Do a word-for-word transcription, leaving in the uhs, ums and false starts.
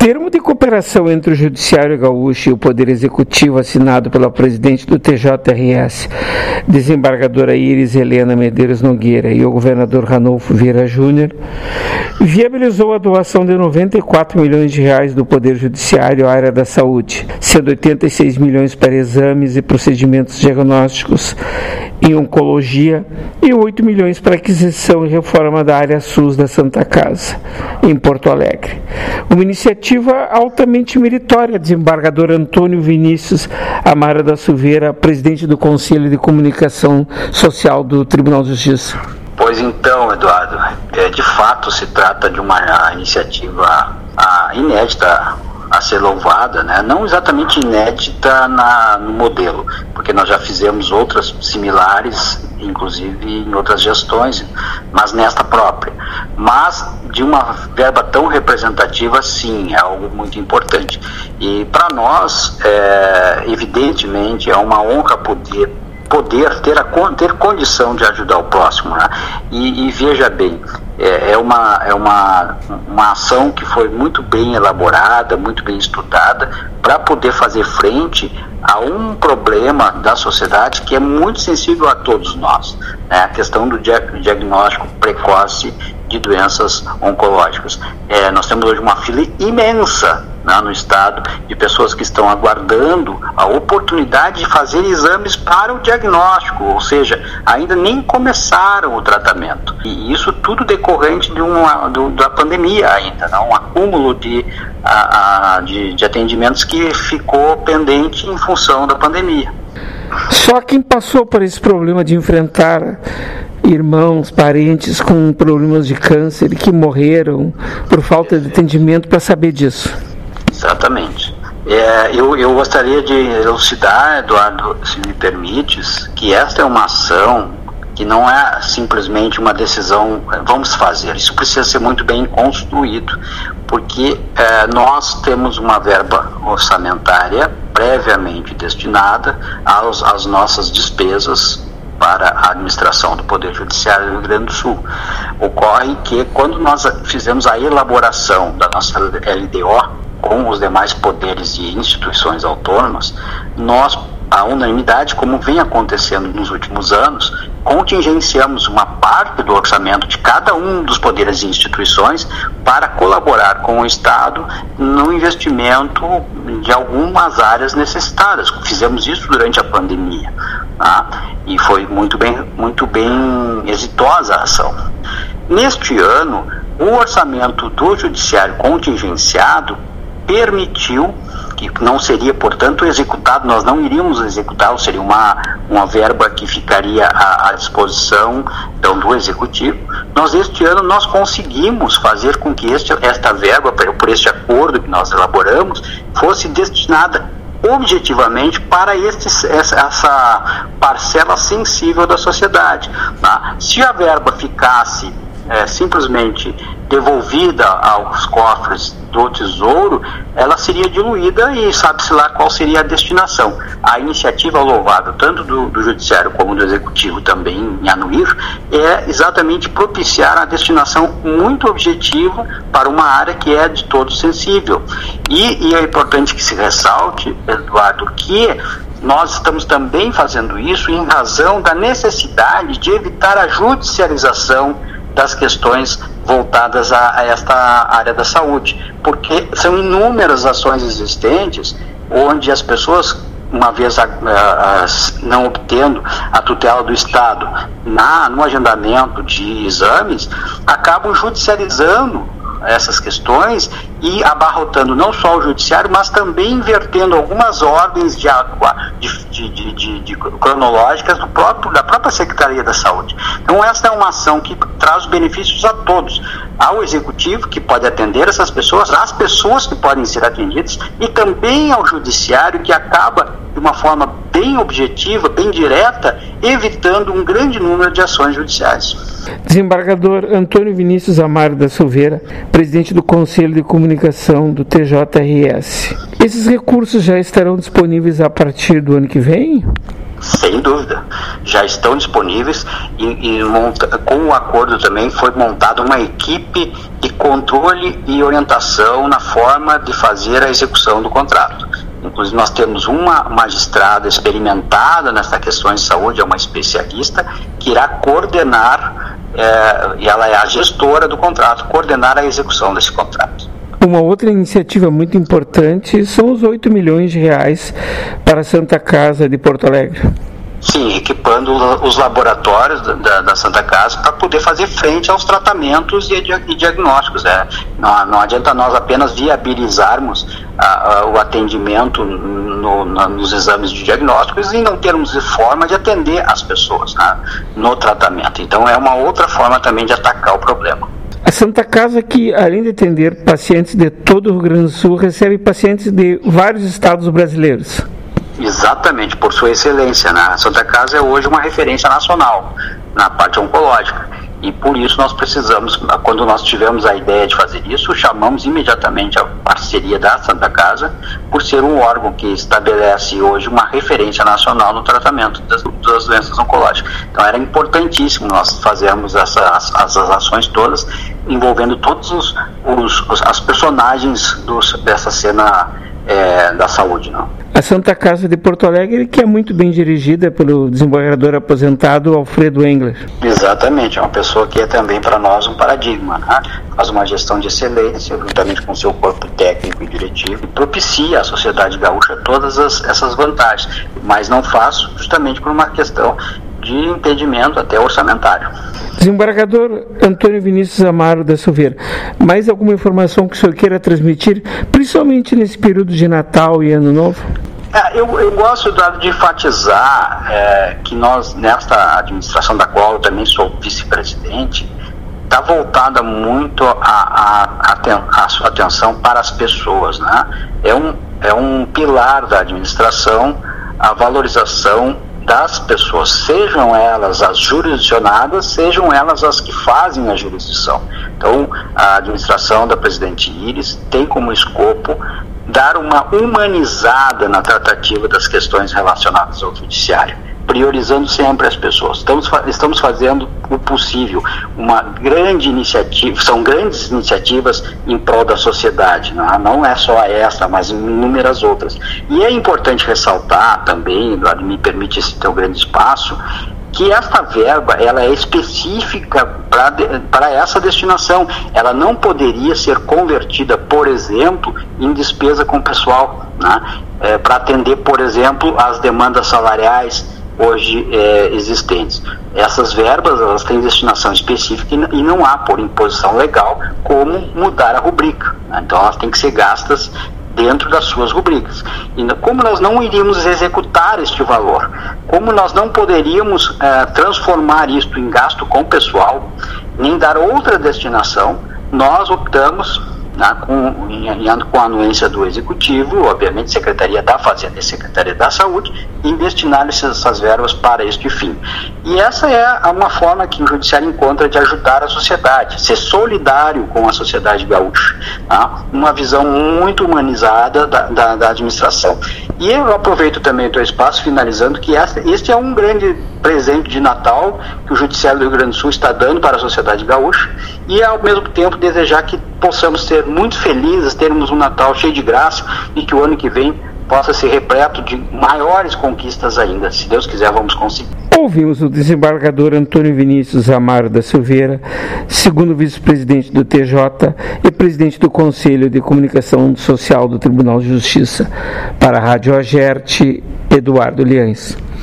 termo de cooperação entre o Judiciário Gaúcho e o Poder Executivo assinado pela presidente do T J R S, desembargadora Iris Helena Medeiros Nogueira, e o governador Ranolfo Vieira Júnior, viabilizou a doação de noventa e quatro milhões de reais do Poder Judiciário à área da saúde, sendo oitenta e seis milhões para exames e procedimentos diagnósticos em oncologia e oito milhões para aquisição e reforma da área SUS da Santa Casa, em Porto Alegre. Uma iniciativa altamente meritória, desembargador Antônio Vinícius Amara da Silveira, presidente do Conselho de Comunicação Social do Tribunal de Justiça. Pois então, Eduardo, é, de fato se trata de uma iniciativa a, inédita a ser louvada, né? Não exatamente inédita na, no modelo, porque nós já fizemos outras similares, inclusive em outras gestões, mas nesta própria. Mas de uma verba tão representativa, sim, é algo muito importante. E para nós, é, evidentemente, é uma honra poder poder ter, a, ter condição de ajudar o próximo, né? E, e veja bem, é, é, uma, é uma, uma ação que foi muito bem elaborada, muito bem estudada, para poder fazer frente a um problema da sociedade que é muito sensível a todos nós, né? A questão do dia, diagnóstico precoce de doenças oncológicas. É, nós temos hoje uma fila imensa, né, no estado, de pessoas que estão aguardando a oportunidade de fazer exames para o diagnóstico, ou seja, ainda nem começaram o tratamento. E isso tudo decorrente de uma, do, da pandemia ainda, né, um acúmulo de, a, a, de, de atendimentos que ficou pendente em função da pandemia. Só quem passou por esse problema de enfrentar irmãos, parentes com problemas de câncer e que morreram por falta de atendimento para saber disso. Exatamente. É, eu, eu gostaria de elucidar, Eduardo, se me permites, que esta é uma ação que não é simplesmente uma decisão, vamos fazer, isso precisa ser muito bem construído, porque é, nós temos uma verba orçamentária previamente destinada aos, às nossas despesas para a administração do Poder Judiciário do Rio Grande do Sul. Ocorre que quando nós fizemos a elaboração da nossa L D O com os demais poderes e instituições autônomas, nós, a unanimidade, como vem acontecendo nos últimos anos, contingenciamos uma parte do orçamento de cada um dos poderes e instituições para colaborar com o Estado no investimento de algumas áreas necessitadas. Fizemos isso durante a pandemia, tá? E foi muito bem, muito bem exitosa a ação. Neste ano, o orçamento do Judiciário contingenciado permitiu, que não seria, portanto, executado, nós não iríamos executar, seria uma, uma verba que ficaria à, à disposição então, do Executivo. Nós, este ano, nós conseguimos fazer com que este, esta verba, por este acordo que nós elaboramos, fosse destinada objetivamente para estes, essa, essa parcela sensível da sociedade. Tá? Se a verba ficasse é, simplesmente devolvida aos cofres do Tesouro, ela seria diluída e sabe-se lá qual seria a destinação. A iniciativa louvada, tanto do, do Judiciário como do Executivo, também em anuir, é exatamente propiciar a destinação muito objetiva para uma área que é de todo sensível. E, e é importante que se ressalte, Eduardo, que nós estamos também fazendo isso em razão da necessidade de evitar a judicialização das questões voltadas a, a esta área da saúde, porque são inúmeras ações existentes onde as pessoas, uma vez a, a, a, não obtendo a tutela do Estado na, no agendamento de exames, acabam judicializando essas questões e abarrotando não só o judiciário, mas também invertendo algumas ordens de, de, de, de, de cronológicas do próprio, da própria Secretaria da Saúde. Então essa é uma ação que traz benefícios a todos, ao Executivo, que pode atender essas pessoas, às pessoas que podem ser atendidas, e também ao Judiciário, que acaba de uma forma bem objetiva, bem direta, evitando um grande número de ações judiciais. Desembargador Antônio Vinícius Amaro da Silveira, presidente do Conselho de Comunicação do T J R S. Esses recursos já estarão disponíveis a partir do ano que vem? Sem dúvida, já estão disponíveis e, e monta, com o acordo também foi montada uma equipe de controle e orientação na forma de fazer a execução do contrato. Inclusive nós temos uma magistrada experimentada nessa questão de saúde, é uma especialista, que irá coordenar, é, e ela é a gestora do contrato, coordenar a execução desse contrato. Uma outra iniciativa muito importante são os oito milhões de reais para a Santa Casa de Porto Alegre. Sim, equipando os laboratórios da, da Santa Casa para poder fazer frente aos tratamentos e, e diagnósticos. Né? Não, não adianta nós apenas viabilizarmos a, a, o atendimento no, na, nos exames de diagnósticos e não termos forma de atender as pessoas, né, no tratamento. Então é uma outra forma também de atacar o problema. A Santa Casa, que além de atender pacientes de todo o Rio Grande do Sul, recebe pacientes de vários estados brasileiros. Exatamente, por sua excelência, né? A Santa Casa é hoje uma referência nacional na parte oncológica e por isso nós precisamos, quando nós tivemos a ideia de fazer isso, chamamos imediatamente a parceria da Santa Casa por ser um órgão que estabelece hoje uma referência nacional no tratamento das, das doenças oncológicas. Então era importantíssimo nós fazermos essas as, as ações todas envolvendo todos os, os, os as personagens dos, dessa cena é, da saúde, não? A Santa Casa de Porto Alegre, que é muito bem dirigida pelo desembargador aposentado Alfredo Engler. Exatamente, é uma pessoa que é também para nós um paradigma, né? Faz uma gestão de excelência, juntamente com seu corpo técnico e diretivo, e propicia à sociedade gaúcha todas as, essas vantagens, mas não faz justamente por uma questão de impedimento até orçamentário. Desembargador Antônio Vinícius Amaro da Silveira, mais alguma informação que o senhor queira transmitir, principalmente nesse período de Natal e Ano Novo? É, eu, eu gosto de enfatizar é, que nós, nesta administração da qual eu também sou vice-presidente, está voltada muito a, a, a, a sua atenção para as pessoas, né? É um, é um pilar da administração a valorização das pessoas, sejam elas as jurisdicionadas, sejam elas as que fazem a jurisdição. Então, a administração da presidente Iris tem como escopo dar uma humanizada na tratativa das questões relacionadas ao judiciário, priorizando sempre as pessoas. Estamos, estamos fazendo o possível, uma grande iniciativa, são grandes iniciativas em prol da sociedade, não, não é só essa, mas inúmeras outras. E é importante ressaltar também, me permite esse teu grande espaço, que esta verba ela é específica para essa destinação. Ela não poderia ser convertida, por exemplo, em despesa com pessoal, né? É, para atender, por exemplo, as demandas salariais hoje é, existentes. Essas verbas elas têm destinação específica e não há, por imposição legal, como mudar a rubrica, né? Então elas têm que ser gastas dentro das suas rubricas. E como nós não iríamos executar este valor, como nós não poderíamos eh, transformar isto em gasto com pessoal, nem dar outra destinação, nós optamos, né, com, em, em, com a anuência do Executivo, obviamente Secretaria da Fazenda e Secretaria da Saúde, em destinar essas verbas para este fim. E essa é uma forma que o Judiciário encontra de ajudar a sociedade, ser solidário com a sociedade gaúcha, tá? Uma visão muito humanizada da, da, da administração. E eu aproveito também o teu espaço, finalizando, que esta, este é um grande presente de Natal que o Judiciário do Rio Grande do Sul está dando para a sociedade gaúcha e, ao mesmo tempo, desejar que possamos ser muito felizes, termos um Natal cheio de graça e que o ano que vem possa ser repleto de maiores conquistas ainda. Se Deus quiser, vamos conseguir. Ouvimos o desembargador Antônio Vinícius Amaro da Silveira, segundo vice-presidente do T J e presidente do Conselho de Comunicação Social do Tribunal de Justiça. Para a Rádio Agerte, Eduardo Liães.